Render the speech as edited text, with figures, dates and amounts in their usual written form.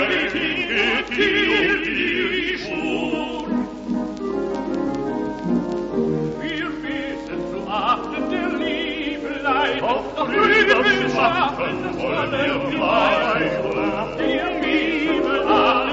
geht die Schuld. Wir wissen zu achten der Liebelein, doch drüben schaffen wollen wir